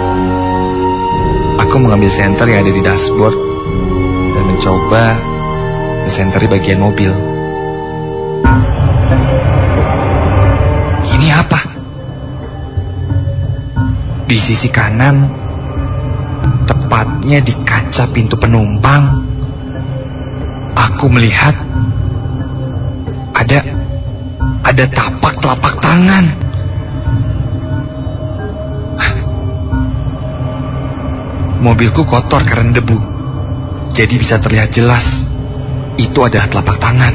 aku mengambil senter yang ada di dashboard dan mencoba mensenteri bagian mobil. Ini apa? Di sisi kanan, tepatnya di kaca pintu penumpang, aku melihat ada ada tapak telapak tangan. Mobilku kotor karena debu, jadi bisa terlihat jelas itu adalah telapak tangan.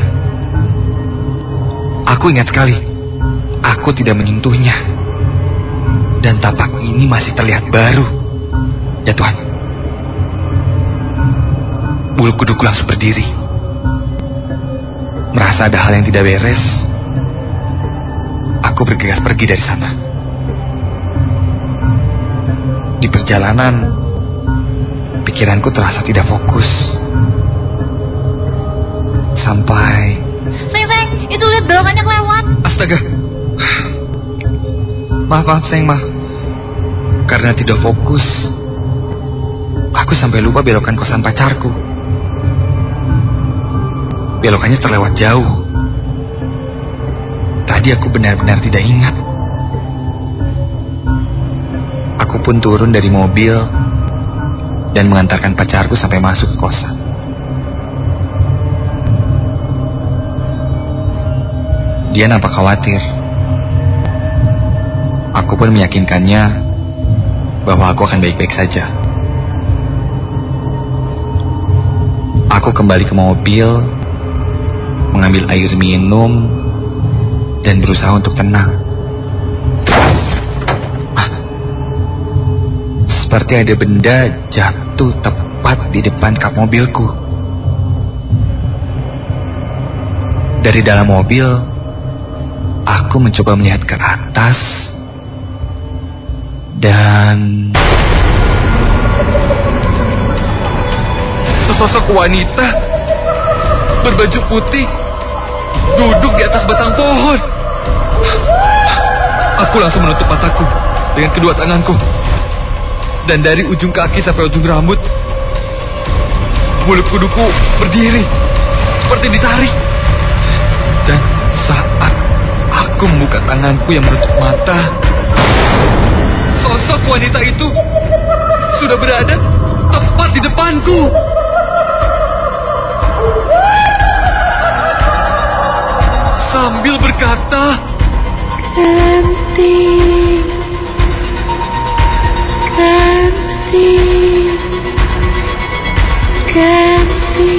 Aku ingat sekali, aku tidak menyentuhnya, dan tapak ini masih terlihat baru. Ya Tuhan, bulu kuduku langsung berdiri. Merasa ada hal yang tidak beres, aku bergegas pergi dari sana. Di perjalanan, pikiranku terasa tidak fokus. Sampai... Sayang, sayang, itu lihat belokannya kelewat. Astaga. Maaf, maaf, sayang, maaf. Karena tidak fokus, aku sampai lupa belokan kosan pacarku. Belokannya terlewat jauh. Tadi aku benar-benar tidak ingat. Aku pun turun dari mobil dan mengantarkan pacarku sampai masuk ke kosan. Dia nampak khawatir. Aku pun meyakinkannya bahwa aku akan baik-baik saja. Aku kembali ke mobil, mengambil air minum, dan berusaha untuk tenang. Ah, seperti ada benda jatuh tepat di depan kap mobilku. Dari dalam mobil, aku mencoba melihat ke atas, dan sesosok wanita berbaju putih duduk di atas batang pohon. Aku langsung menutup mataku dengan kedua tanganku, dan dari ujung kaki sampai ujung rambut, bulu kuduku berdiri seperti ditarik. Dan saat aku membuka tanganku yang menutup mata, sosok wanita itu sudah berada tepat di depanku. Sambil berkata, ganti, ganti, ganti,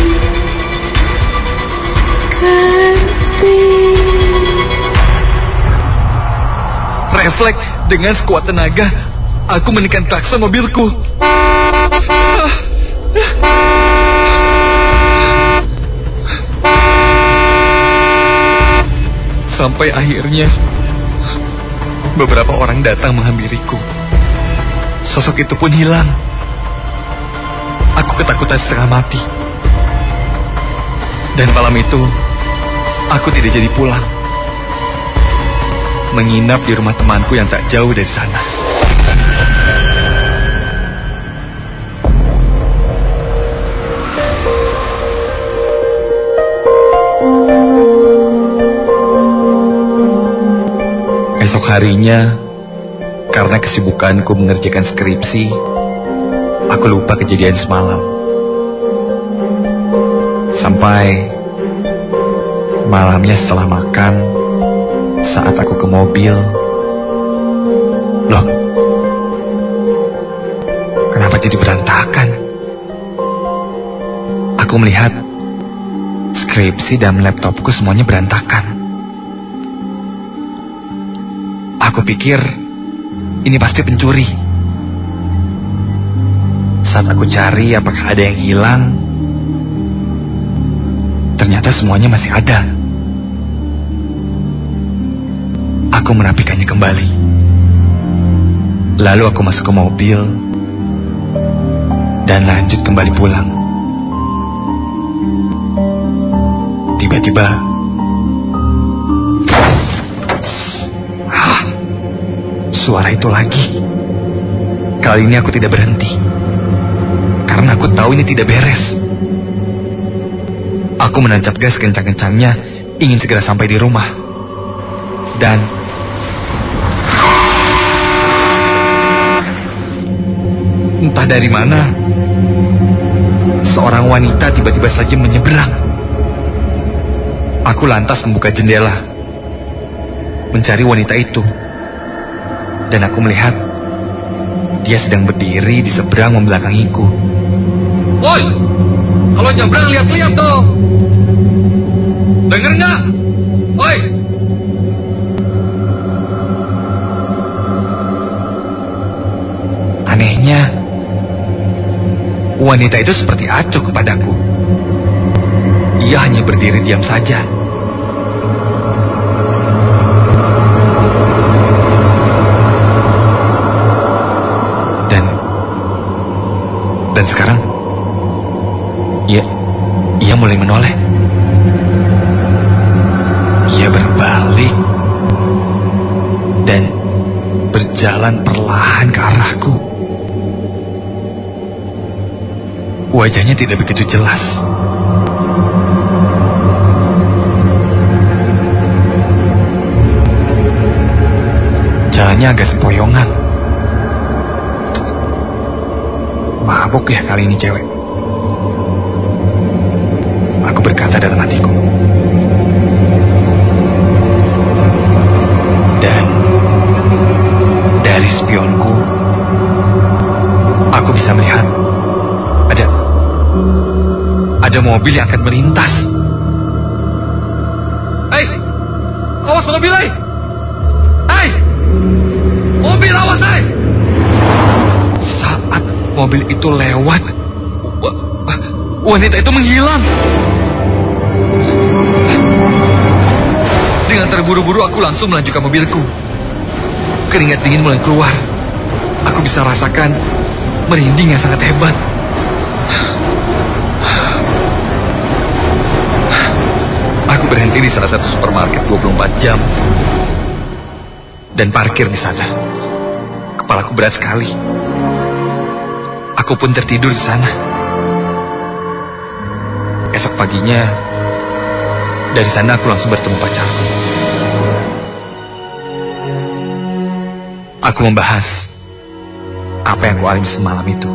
ganti. Refleks dengan sekuat tenaga, aku menekan klakson mobilku. Sampai akhirnya beberapa orang datang menghampiriku. Sosok itu pun hilang. Aku ketakutan setengah mati. Dan malam itu aku tidak jadi pulang, menginap di rumah temanku yang tak jauh dari sana. Esok harinya, karena kesibukanku mengerjakan skripsi, aku lupa kejadian semalam. Sampai malamnya setelah makan, saat aku ke mobil, loh, kenapa jadi berantakan? Aku melihat skripsi dan laptopku semuanya berantakan. Aku pikir ini pasti pencuri. Saat aku cari apakah ada yang hilang, ternyata semuanya masih ada. Aku merapikannya kembali. Lalu aku masuk ke mobil dan lanjut kembali pulang. Tiba-tiba, ah, suara itu lagi. Kali ini aku tidak berhenti, karena aku tahu ini tidak beres. Aku menancap gas kencang-kencangnya, ingin segera sampai di rumah. Dan entah dari mana, seorang wanita tiba-tiba saja menyeberang. Aku lantas membuka jendela, mencari wanita itu. Dan aku melihat dia sedang berdiri di seberang membelakangiku. Woi, kalau nyebrang lihat-lihat dong. Dengar nggak? Woi. Anehnya, wanita itu seperti acuh kepadaku. Ia hanya berdiri diam saja. Dan dan sekarang ia ia mulai menoleh. Ia berbalik dan berjalan perlahan ke arahku. Wajahnya tidak begitu jelas. Jalannya agak sempoyongan. Mabuk ya kali ini cewek. Aku berkata dalam hatiku. Dan dari spionku, aku bisa melihat ada ada mobil yang akan melintas. Hei, awas mobil, hei, hei, mobil awas, hei. Saat mobil itu lewat, wanita itu menghilang. Dengan terburu-buru aku langsung melanjutkan mobilku. Keringat dingin mulai keluar. Aku bisa rasakan merinding yang sangat hebat. Aku berhenti di salah satu supermarket dua puluh empat jam dan parkir di sana. Kepalaku berat sekali. Aku pun tertidur di sana. Esok paginya, dari sana aku langsung bertemu pacarku. Aku membahas apa yang kualami semalam itu.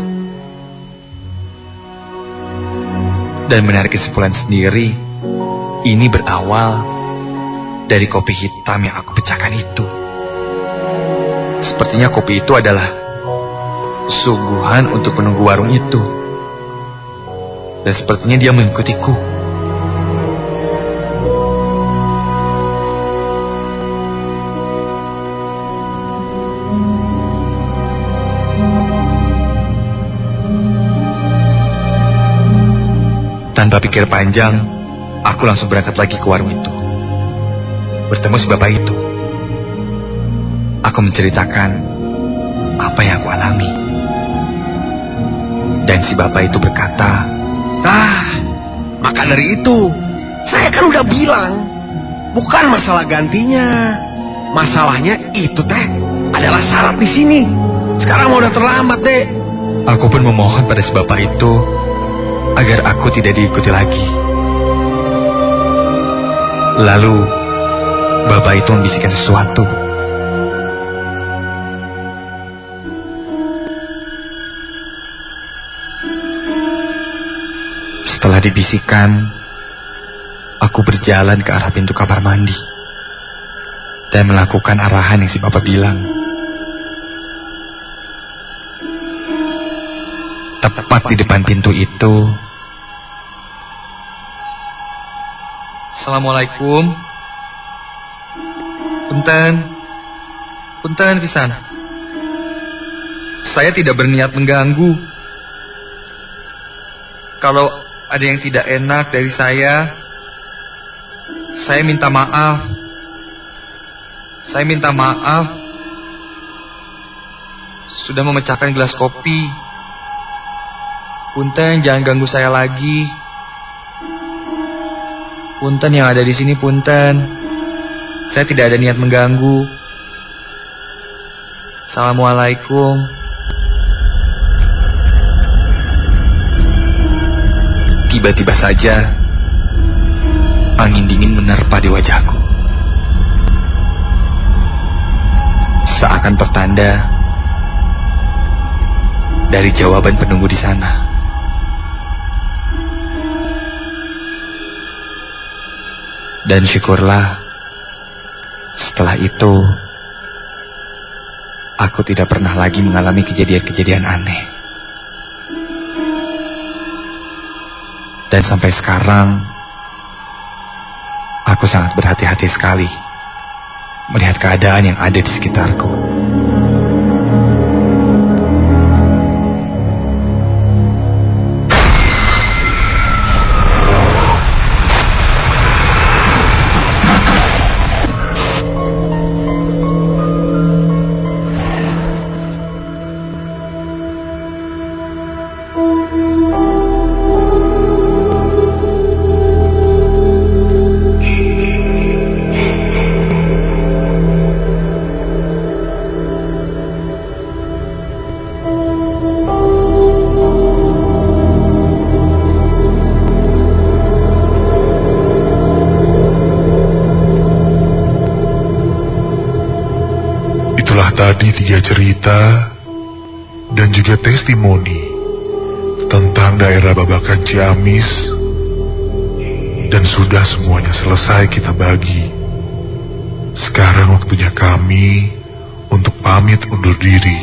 Dan menarik kesimpulan sendiri, ini berawal dari kopi hitam yang aku pecahkan itu. Sepertinya kopi itu adalah suguhan untuk penunggu warung itu. Dan sepertinya dia mengikutiku. Tanpa pikir panjang, aku langsung berangkat lagi ke warung itu. Bertemu si bapak itu. Aku menceritakan apa yang aku alami. Dan si bapak itu berkata, Ah, maka dari itu, saya kan udah bilang, bukan masalah gantinya. Masalahnya itu teh adalah syarat di sini. Sekarang udah terlambat, Dek. aku pun memohon pada si bapak itu agar aku tidak diikuti lagi. Lalu, bapak itu membisikkan sesuatu. Setelah dibisikkan, aku berjalan ke arah pintu kamar mandi dan melakukan arahan yang si bapak bilang. Tepat di depan pintu itu, Assalamualaikum. Punten, punten pisan. Saya tidak berniat mengganggu. Kalau ada yang tidak enak dari saya, saya minta maaf. Saya minta maaf sudah memecahkan gelas kopi. Punten, jangan ganggu saya lagi. Punten yang ada di sini, punten. Saya tidak ada niat mengganggu. Assalamualaikum. Tiba-tiba saja angin dingin menerpa di wajahku. Seakan pertanda dari jawaban penunggu di sana. Dan syukurlah, setelah itu aku tidak pernah lagi mengalami kejadian-kejadian aneh. Dan sampai sekarang, aku sangat berhati-hati sekali melihat keadaan yang ada di sekitarku. Tadi tiga cerita dan juga testimoni tentang daerah Babakan Ciamis, dan sudah semuanya selesai kita bagi. Sekarang waktunya kami untuk pamit undur diri.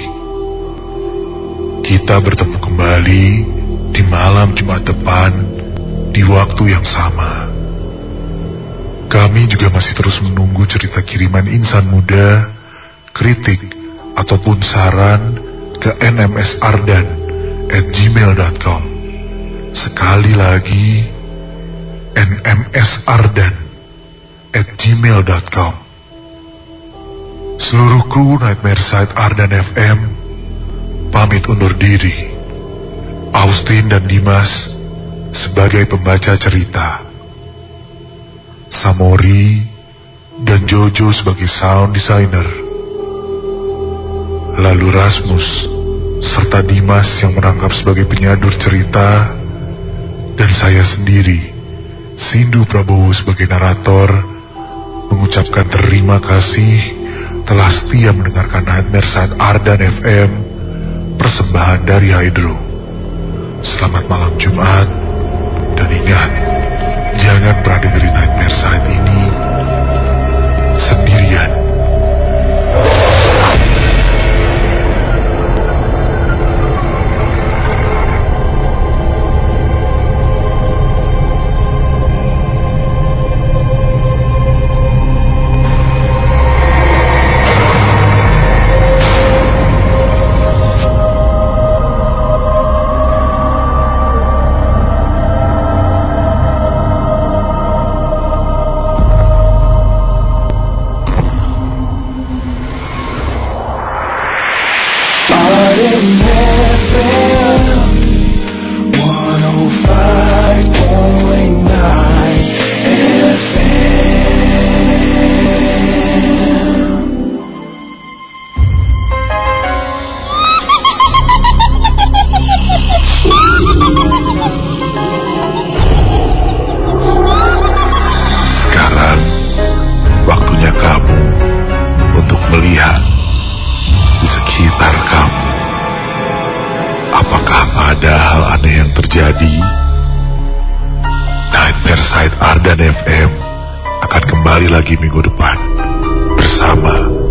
Kita bertemu kembali di malam Jumat depan di waktu yang sama. Kami juga masih terus menunggu cerita kiriman insan muda, kritik ataupun saran ke n m s ardan at gmail dot com. Sekali lagi, n m s ardan at gmail dot com. Seluruh kru Nightmare Side Ardan F M pamit undur diri. Austin dan Dimas sebagai pembaca cerita, Samori dan Jojo sebagai sound designer, lalu Rasmus serta Dimas yang merangkap sebagai penyadur cerita, dan saya sendiri, Sindu Prabowo sebagai narator, mengucapkan terima kasih telah setia mendengarkan Nightmare Side Ardan F M, persembahan dari Hydro. Selamat malam Jumat, dan ingat, jangan pernah dengerin Nightmare Side ini sendirian. terjadi? Nightmare Side Ardan F M akan kembali lagi minggu depan bersama